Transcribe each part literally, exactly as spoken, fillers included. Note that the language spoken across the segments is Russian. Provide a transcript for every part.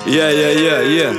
Я-я-я-я.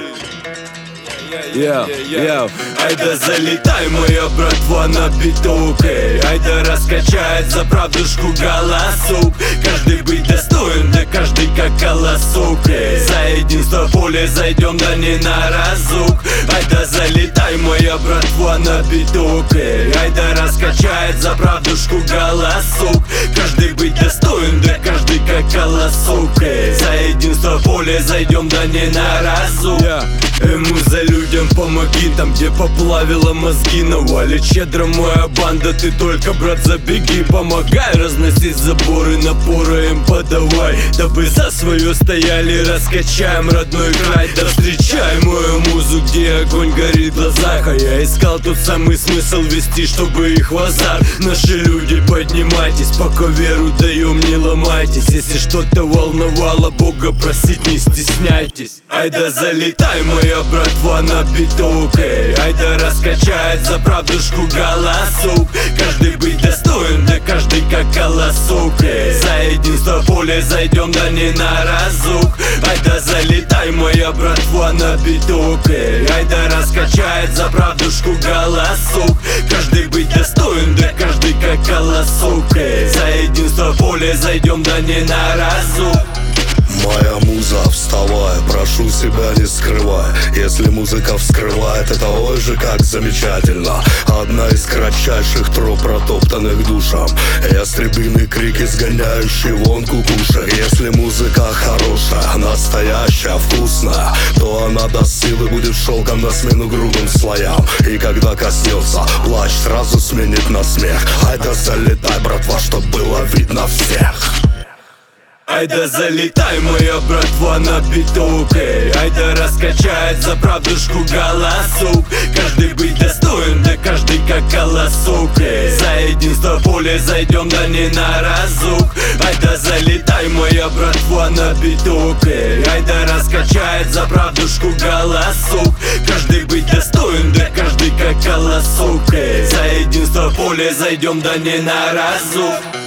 Йоу-йоу. Айда залетай, моя братва, на биток. Айда раскачает за правдушку голосок. Каждый быть достоин, да каждый как колосок. За единство в поле зайдем, да не на разок. Айда залетай, моя братва, на биток. Айда раскачает за правдушку голосок. Каждый быть достоин, да каждый как колосок. За единство в поле зайдем, да не на разок. Муза людям помоги, там где поплавила мозги. Навалит щедро моя банда, ты только, брат, забеги. Помогай разносить заборы, напоры им подавай, дабы за свое стояли, раскачаем родной край. Да встречай мою музу, где огонь горит в глазах. А я искал тот самый смысл вести, чтобы их в азарт. Наши люди, поднимайтесь, пока веру даем, не ломайтесь. Если что-то волновало Бога, просить не стесняйтесь. Айда залетай, моя братва, на биток. Айда раскачает за правдушку голосок. Каждый быть достоин, да каждый как колосок. За единство в поле зайдем, да не на разок. Айда залетай, моя братва, на биток. Айда раскачает за правдушку голосок. Каждый быть достоин, да каждый как колосок. За единство в поле зайдем, да не на разок. Моя муза, вставай, прошу себя не скрывай. Если музыка вскрывает, это ой же как замечательно. Одна из кратчайших троп, протоптанных душам. Ястребиные крики, сгоняющие вон кукушек. Если музыка хорошая, настоящая, вкусная, то она даст силы, будет шелком на смену грубым слоям. И когда коснется, плач сразу сменит на смех. Айда залетай, братва, чтоб было видно всех. Айда залетай, моя братва, на биток. Айда раскачает за правдушку голосок. Каждый быть достоин, да каждый как колосок. За единство в поле зайдем, да не на разок. Айда залетай, моя братва, на биток. Айда раскачает за правдушку голосок. Каждый быть достоин, да каждый как колосок. За единство в поле зайдем, да не на разок.